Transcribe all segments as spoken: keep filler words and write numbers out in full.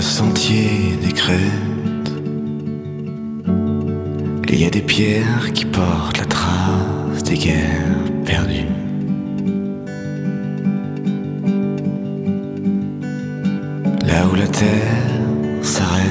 sentier des crêtes, il y a des pierres qui portent la trace des guerres perdues. Là où la terre s'arrête,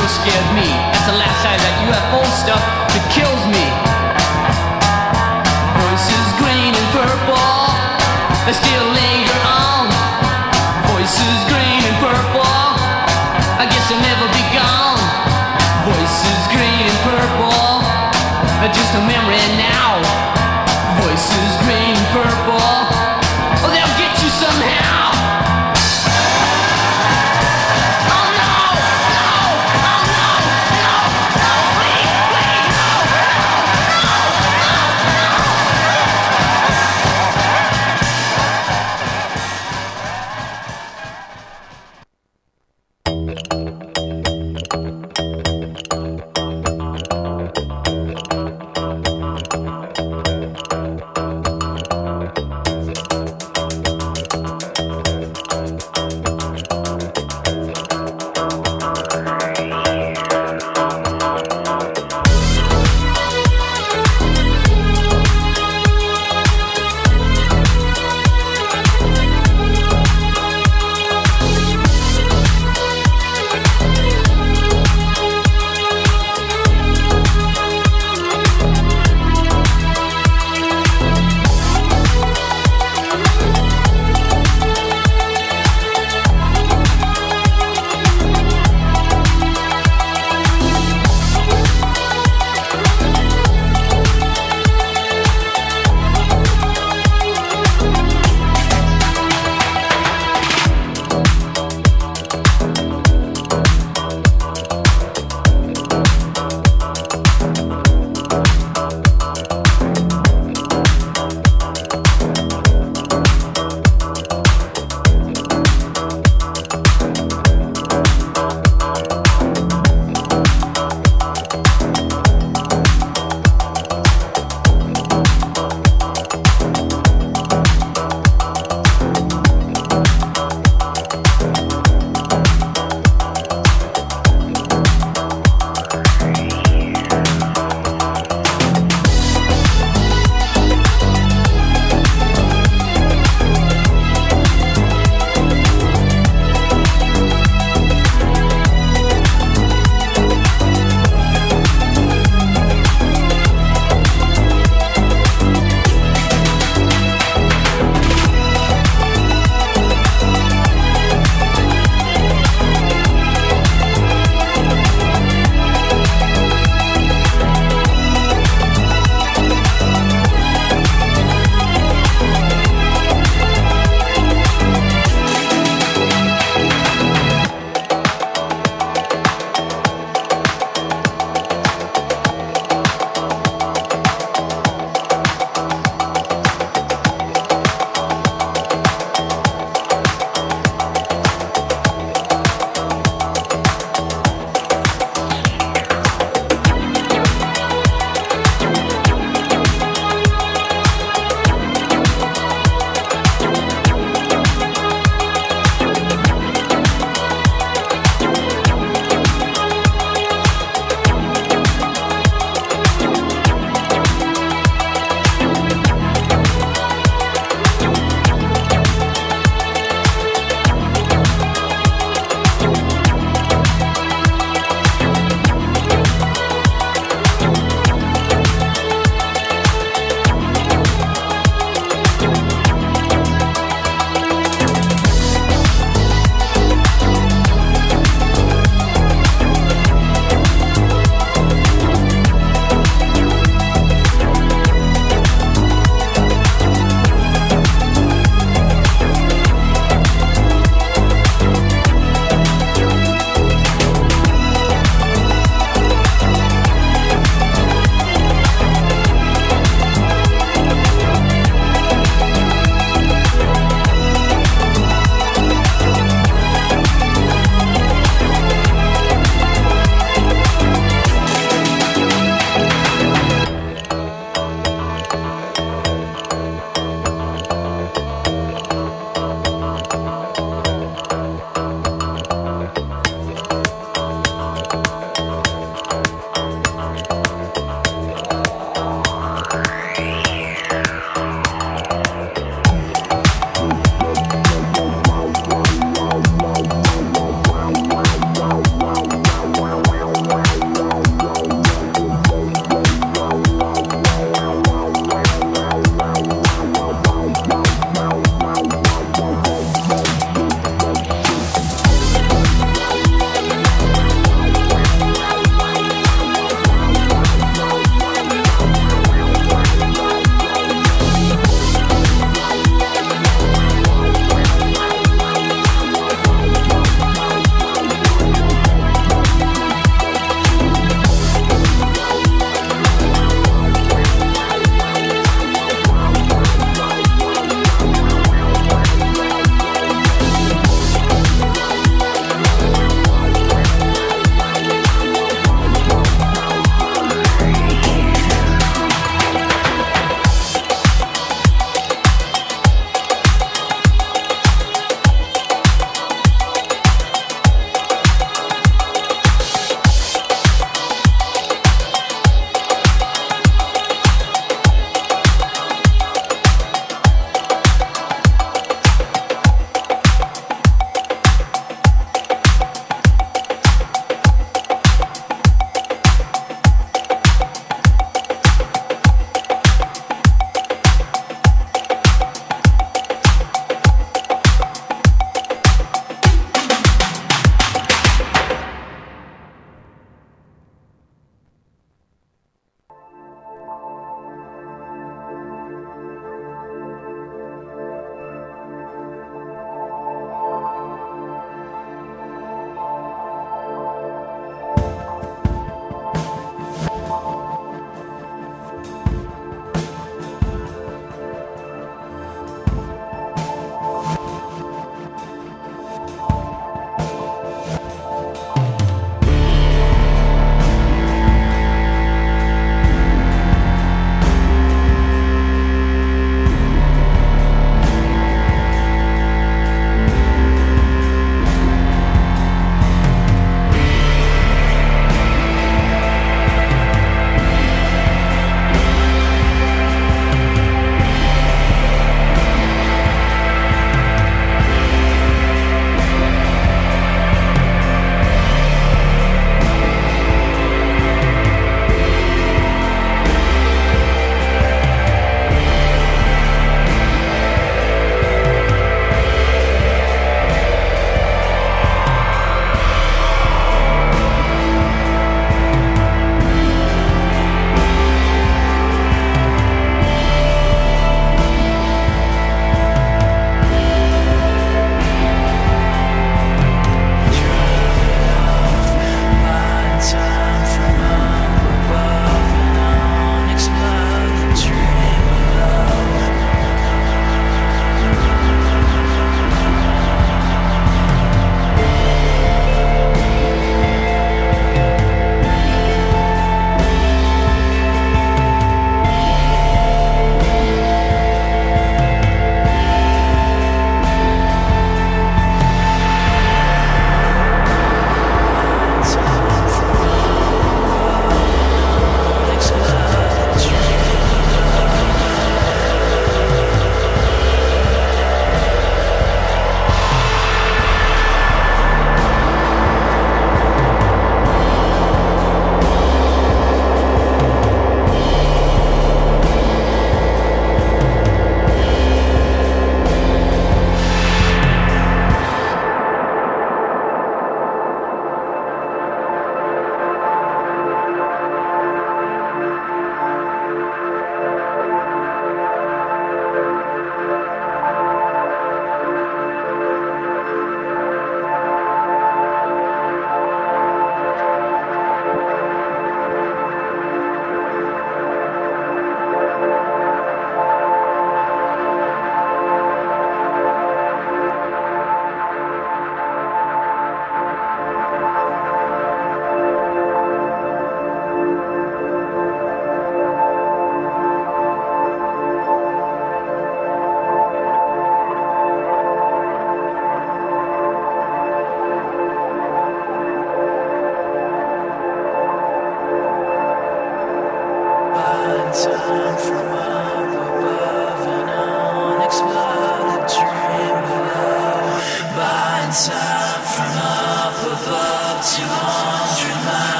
sure scared me. That's the last side of that U F O stuff that kills me. Voices green and purple, they still linger on. Voices green and purple, I guess they'll never be gone. Voices green and purple, are just a memory now. Voices green and purple, oh, they'll get you somehow.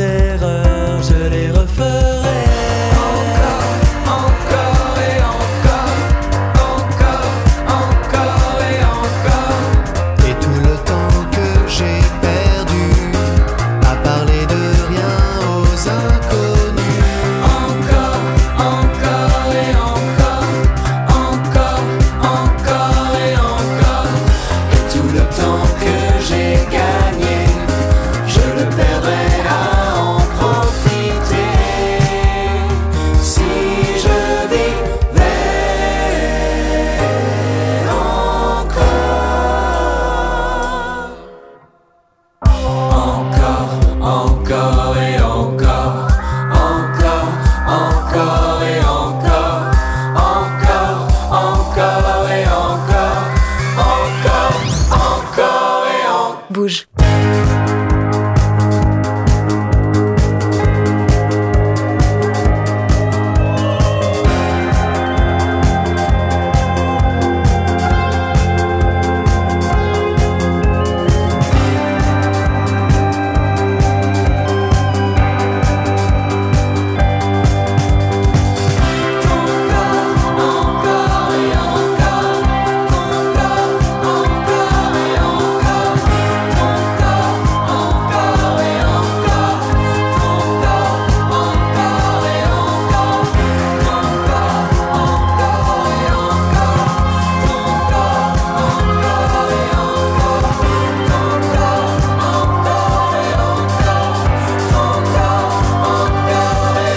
erreurs, je les referai. Encore, encore et encore, encore, encore et encore. Et tout le temps que j'ai perdu à parler de rien aux inconnus. Encore, encore et encore, encore, encore et encore. Et tout le temps que j'ai gagné, je le perdrai à en profiter. Si je vivais encore. Encore, encore et encore, encore, encore et encore, encore, encore et encore, encore, encore et encore. Bouge. Encore et encore, encore, encore et encore, encore, encore et encore, encore, encore et encore, encore, encore et encore, encore, encore et encore, encore, encore et encore, encore, encore et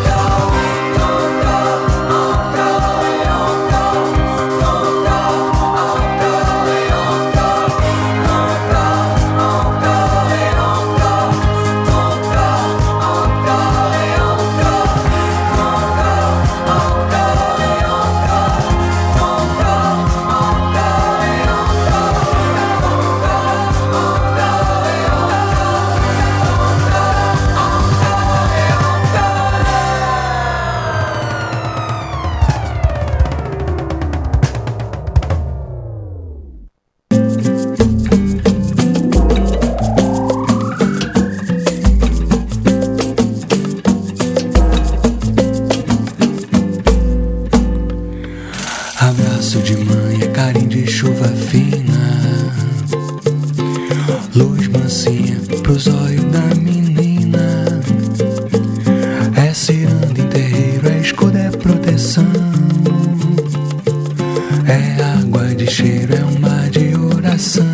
Abraço de mãe é carinho de chuva fina, luz mansinha pros olhos da menina. É ciranda em terreiro, é escudo, é proteção, é água de cheiro, é um mar de oração.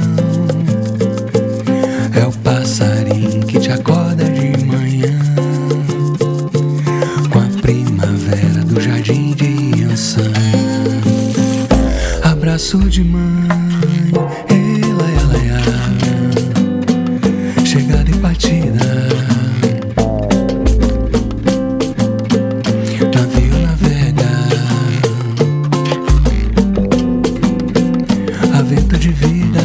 É o passarinho que te acorda de manhã, com a primavera do jardim de Ançã. Abraço de mãe, ela, ela, ela, chegada e partida. Navio navega, a vento de vida.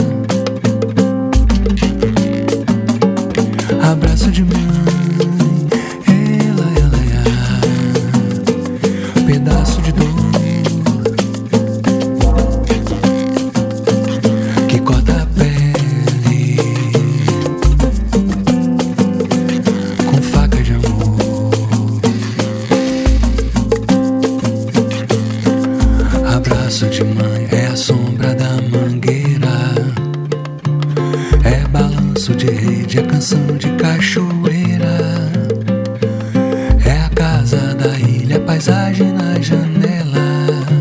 Abraço de mãe, ela, ela, ela, pedaço de dor que corta a pele com faca de amor. Abraço de mãe é a sombra da mangueira, é balanço de rede, é canção de cachoeira, é a casa da ilha, é paisagem na janela,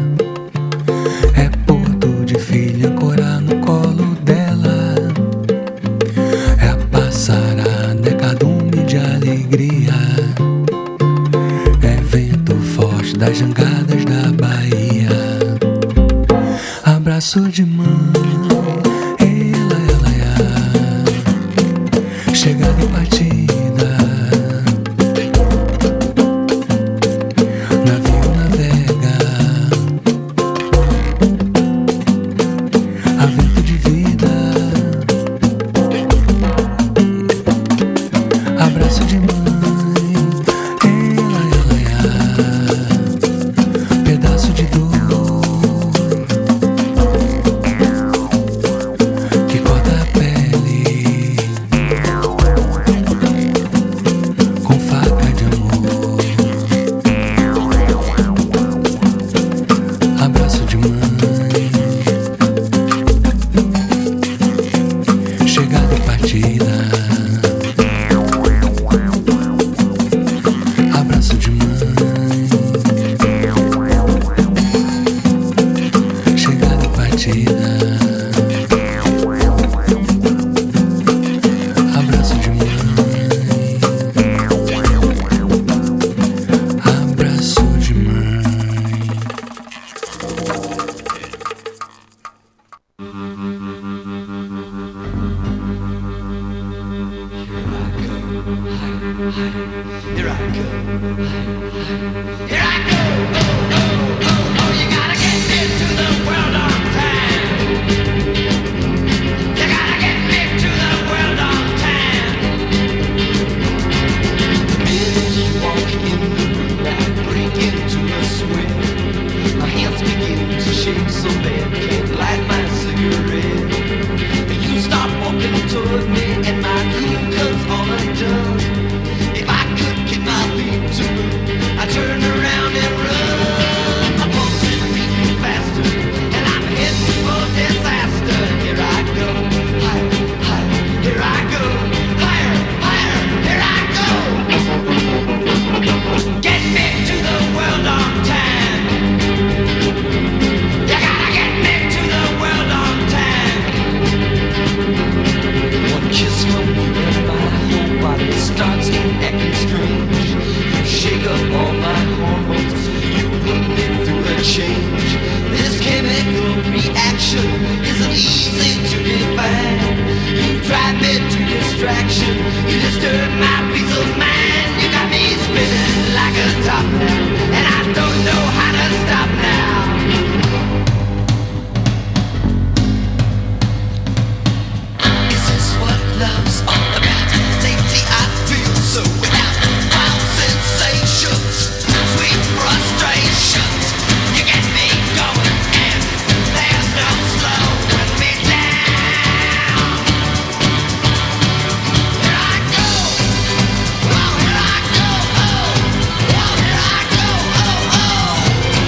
é porto de filha ancorar no colo dela, é a passarada, é cardume de alegria, é vento forte das jangadas da Bahia. Abraço de mãe, ela, ela, ela, chegada e partida. Navio navega, a vento de vida. Abraço de mãe, ela, ela, ela, pedaço de dor Here I go. Here I go. Oh, oh, oh, oh, you gotta get me to the world on time. You gotta get me to the world on time. The minute you walk in the room, I break into a sweat. My hands begin to shake so bad, can't light my cigarette. You start walking toward me and my cool comes all undone. If I could get my feet to move, I turn around and run. My pulse is beating faster and I'm heading for disaster. Here I go, higher, higher, here I go, higher, higher, here I go. Get me to the world on time. You gotta get me to the world on time. One kiss from you and my whole body starts acting strange. You shake up all my hormones, you put me through a change. This chemical reaction isn't easy to define. You drive me to distraction, you disturb my peace of mind. You got me spinning like a top now, and I don't know how to stop now. Is this what love's all about? Safety, I feel so without wild sensations, sweet frustrations. You get me going and there's no slowing me down. Here I go, oh here I go, oh, oh here I go, oh, oh.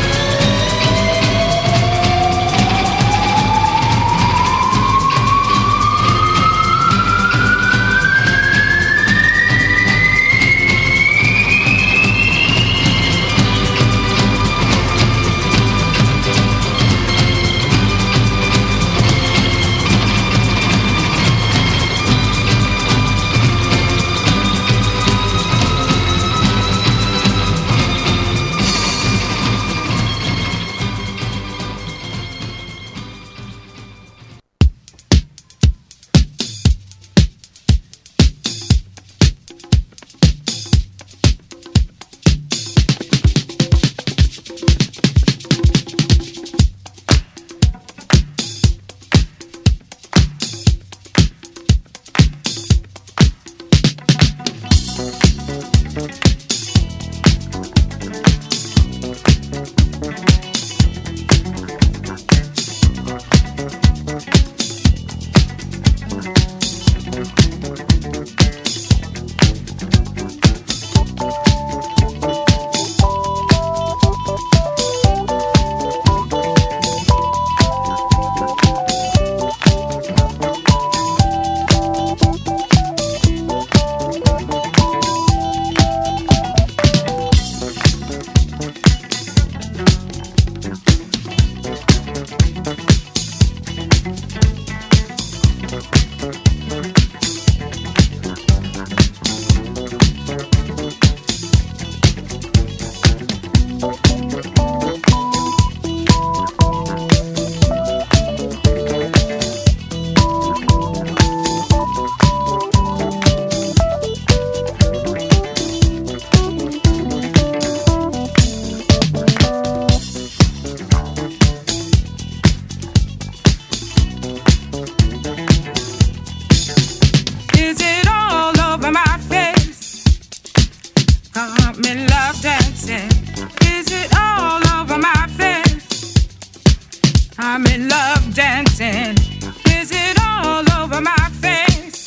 I'm in love dancing. Is it all over my face?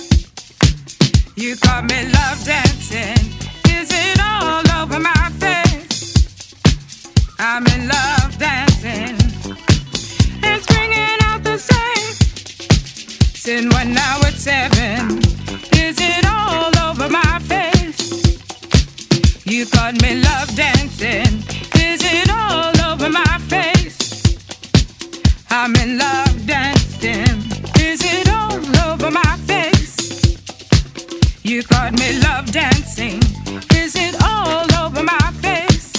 You caught me love dancing. Is it all over my face? I'm in love dancing. It's bringing out the same. Since when now it's seven. Is it all over my face? You caught me love dancing. Is it all over my face? I'm in love dancing. Is it all over my face? You caught me love dancing. Is it all over my face?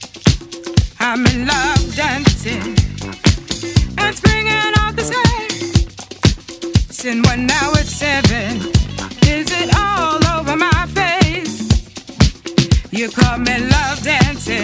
I'm in love dancing. And springing out the same. Since when now it's seven. Is it all over my face? You call me love dancing.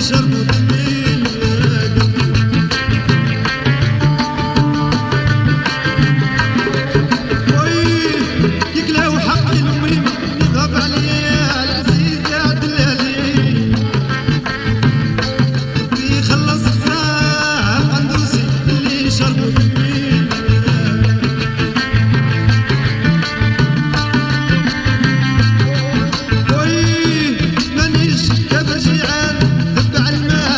مانيش كبر جيعان تبع المال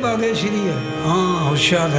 परदेसी दी है हाँ होशियार है